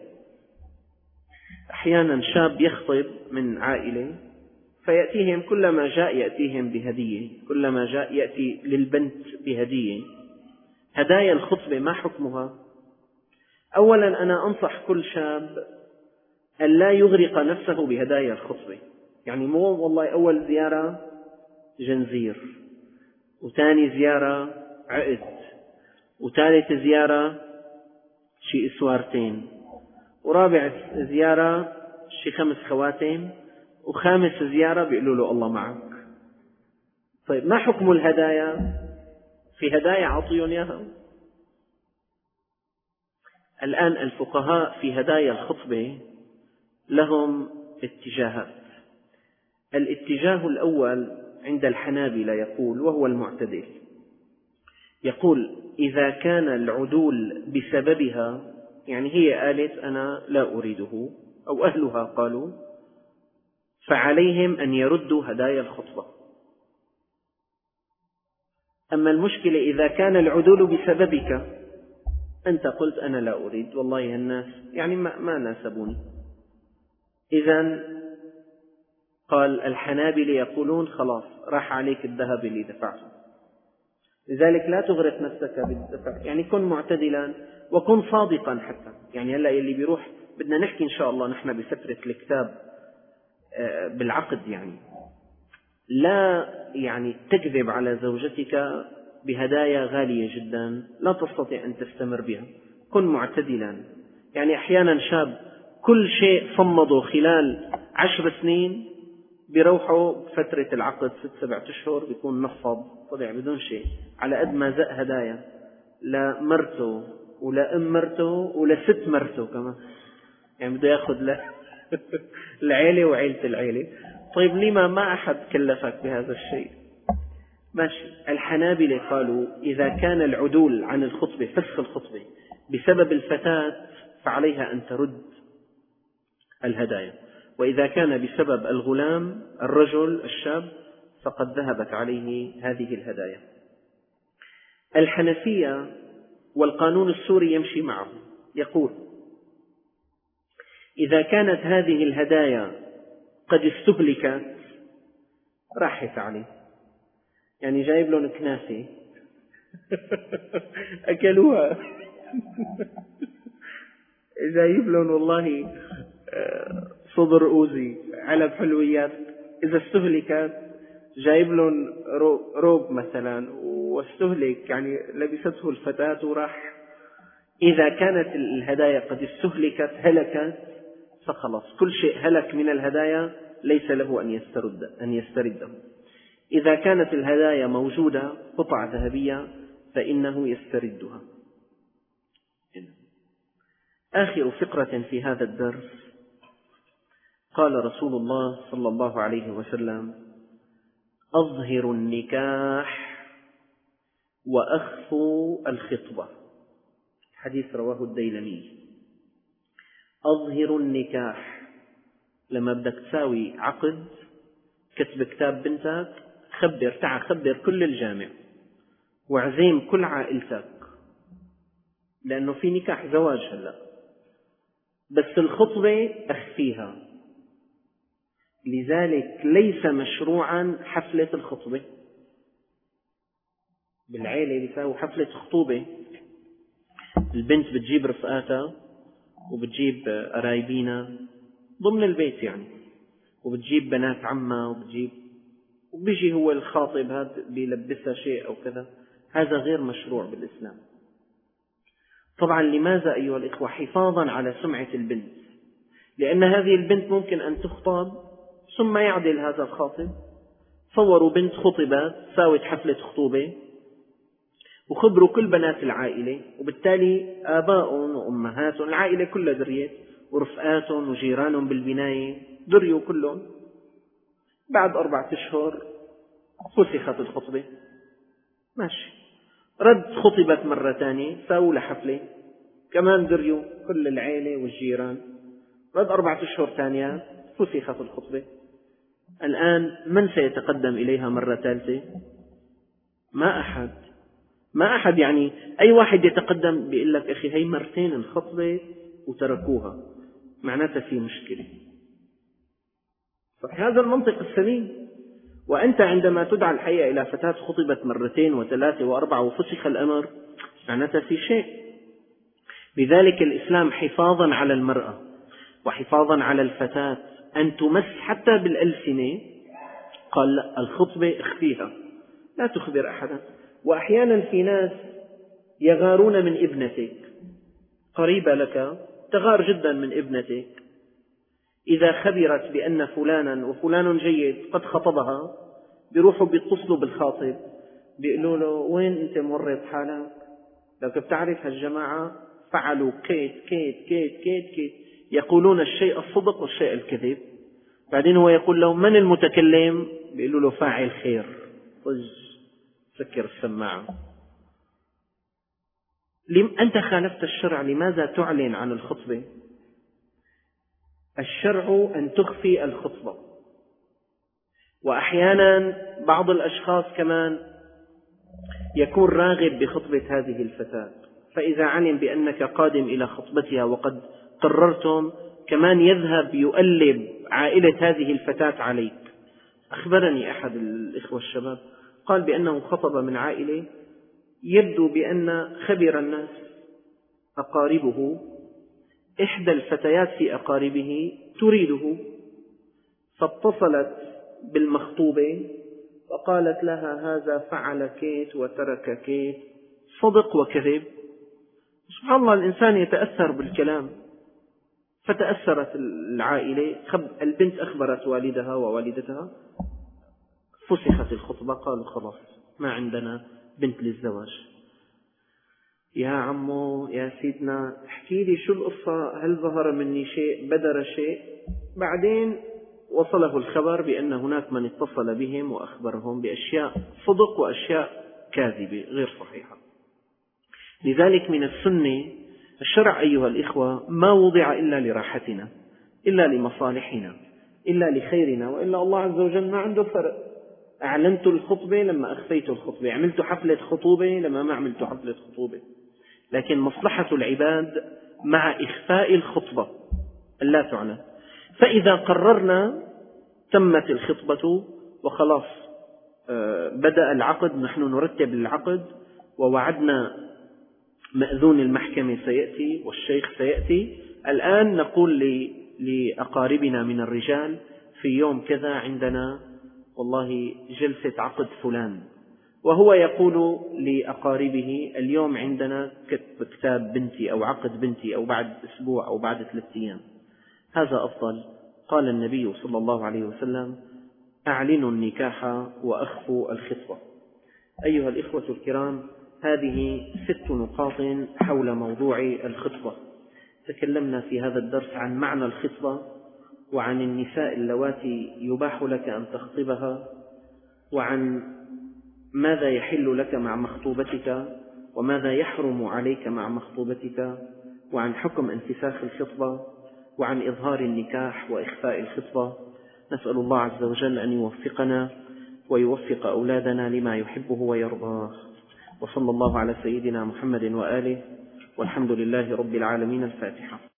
أحيانا شاب يخطب من عائلة فيأتيهم كلما جاء يأتيهم بهدية، كلما جاء يأتي للبنت بهدية. هدايا الخطبة ما حكمها؟ أولا أنا أنصح كل شاب أن لا يغرق نفسه بهدايا الخطبة. يعني مو والله أول زيارة جنزير، وثاني زيارة عقد، وثالث زيارة شي إسوارتين، ورابع زيارة شي 5 خواتم، وخامس زيارة بيقولوا له الله معك. طيب ما حكم الهدايا؟ في هدايا عطيهم إياها. الآن الفقهاء في هدايا الخطبة لهم اتجاهات. الاتجاه الأول عند الحنابلة يقول، وهو المعتدل، يقول إذا كان العدول بسببها، يعني هي قالت أنا لا أريده أو أهلها قالوا، فعليهم أن يردوا هدايا الخطبة. أما المشكلة إذا كان العدول بسببك، أنت قلت أنا لا أريد والله الناس يعني ما ناسبوني، إذن قال الحنابلة يقولون خلاص راح عليك الذهب اللي دفعته. لذلك لا تغرق نفسك بالدفع، يعني كن معتدلا وكن صادقا. حتى يعني هلا اللي بيروح بدنا نحكي إن شاء الله نحن بفترة الكتاب بالعقد، يعني لا يعني تكذب على زوجتك بهدايا غالية جدا لا تستطيع أن تستمر بها. كن معتدلا. يعني أحيانا شاب كل شيء صمده خلال 10 سنين بيروحوا فترة العقد 6-7 أشهر بيكون نفض طلع بدون شيء، على قد ما زق هدايا لمرته ولأم مرته ولست مرته كمان، يعني بده ياخذ العيلة وعيلة العيلة. طيب لما ما أحد كلفك بهذا الشيء؟ ماشي. الحنابلة قالوا إذا كان العدول عن الخطبة، فسخ الخطبة بسبب الفتاة، فعليها أن ترد الهدايا، وإذا كان بسبب الغلام الرجل الشاب فقد ذهبت عليه هذه الهدايا. الحنفية والقانون السوري يمشي معه، يقول إذا كانت هذه الهدايا قد استهلكت راحت عليه، يعني جايب لهم كناسة أكلوها جايب لهم والله صدر أوزي، علب حلويات، إذا استهلكت جايب لهم روب مثلا واستهلك، يعني لبسته الفتاة وراح. إذا كانت الهدايا قد استهلكت هلكت فخلص كل شيء هلك من الهدايا ليس له أن يسترده. إذا كانت الهدايا موجودة قطع ذهبية فإنه يستردها. آخر فقرة في هذا الدرس، قال رسول الله صلى الله عليه وسلم أظهروا النكاح وأخفوا الخطبة. حديث رواه الديلمي. أظهروا النكاح لما بدك تساوي عقد كتب كتاب بنتك خبر كل الجامع وعزيم كل عائلتك، لأنه في نكاح زواج هلأ، بس الخطبة أخفيها. لذلك ليس مشروعا حفلة الخطبة. بالعيلة بيساوي حفلة خطوبة، البنت بتجيب رفقاتها وبتجيب قرايبينا ضمن البيت يعني، وبتجيب بنات عمها وبيجي هو الخاطب هذا بيلبسها شيء أو كذا. هذا غير مشروع بالإسلام. طبعا لماذا أيها الإخوة؟ حفاظا على سمعة البنت، لأن هذه البنت ممكن أن تخطب ثم يعدل هذا الخاطب. صوروا بنت خطبت ساوت حفلة خطوبة وخبروا كل بنات العائلة، وبالتالي آبائهم وأمهاتهم العائلة كلها دريت، ورفقاتهم وجيرانهم بالبناية دريوا كلهم. بعد 4 أشهر فسخت الخطبة، ماشي، رد خطبت مرة ثانية ساووا لها حفلة كمان دريوا كل العائلة والجيران، رد 4 أشهر ثانية فسخت الخطبة. الآن من سيتقدم إليها مرة ثالثة؟ ما أحد يعني أي واحد يتقدم بيقول لك أخي هي مرتين الخطبة وتركوها، معناتها في مشكلة. فهذا المنطق السليم. وأنت عندما تدعى الحقيقة إلى فتاة خطبت 2 و3 و4 وفسخ الأمر، معناتها في شيء. لذلك الإسلام حفاظا على المرأة وحفاظا على الفتاة أن تمس حتى بالألسنة قال لا، الخطبة اخفيها، لا تخبر أحدا. وأحيانا في ناس يغارون من ابنتك، قريبة لك تغار جدا من ابنتك، إذا خبرت بأن فلانا وفلان جيد قد خطبها بيروحوا بيتصلوا بالخاطب بيقولوا له وين أنت مورط حالك؟ لك بتعرف هالجماعة فعلوا كيت كيت كيت كيت كيت، يقولون الشيء الصدق والشيء الكذب. بعدين هو يقول لهم من المتكلم؟ بيقولوا له فاعل خير. سكر السماعة. أنت خالفت الشرع، لماذا تعلن عن الخطبة؟ الشرع أن تخفي الخطبة. وأحيانا بعض الأشخاص كمان يكون راغب بخطبة هذه الفتاة، فإذا علم بأنك قادم إلى خطبتها وقد قررتم، كمان يذهب يؤلب عائلة هذه الفتاة عليك. أخبرني أحد الإخوة الشباب قال بأنه خطب من عائلة يبدو بأن خبر الناس أقاربه إحدى الفتيات في أقاربه تريده، فاتصلت بالمخطوبة وقالت لها هذا فعل كيت وترك كيت، صدق وكذب. سبحان الله، الإنسان يتأثر بالكلام. فتأثرت العائلة، البنت أخبرت والدها ووالدتها، فسخت الخطبة، قالوا خلاص ما عندنا بنت للزواج. يا عمو يا سيدنا احكي لي شو القصة، هل ظهر مني شيء، بدر شيء؟ بعدين وصله الخبر بأن هناك من اتصل بهم وأخبرهم بأشياء صدق وأشياء كاذبة غير صحيحة. لذلك من السنة الشرع أيها الإخوة ما وضع إلا لراحتنا، إلا لمصالحنا، إلا لخيرنا، وإلا الله عز وجل ما عنده فرق. أعلنت الخطبة لما أخفيت الخطبة، عملت حفلة خطوبة لما ما عملت حفلة خطوبة. لكن مصلحة العباد مع إخفاء الخطبة لا تعلن. فإذا قررنا تمت الخطبة وخلاص بدأ العقد، نحن نرتب العقد ووعدنا مأذون المحكمة سيأتي والشيخ سيأتي، الآن نقول لأقاربنا من الرجال في يوم كذا عندنا والله جلسة عقد فلان، وهو يقول لأقاربه اليوم عندنا كتب كتاب بنتي أو عقد بنتي أو بعد أسبوع أو بعد 3 أيام. هذا أفضل. قال النبي صلى الله عليه وسلم أعلنوا النكاح وأخفوا الخطبة. أيها الإخوة الكرام، هذه 6 نقاط حول موضوع الخطبة. تكلمنا في هذا الدرس عن معنى الخطبة، وعن النساء اللواتي يباح لك أن تخطبها، وعن ماذا يحل لك مع مخطوبتك وماذا يحرم عليك مع مخطوبتك، وعن حكم انفساخ الخطبة، وعن إظهار النكاح وإخفاء الخطبة. نسأل الله عز وجل أن يوفقنا ويوفق أولادنا لما يحبه ويرضاه. وصلى الله على سيدنا محمد وآله، والحمد لله رب العالمين. الفاتحة.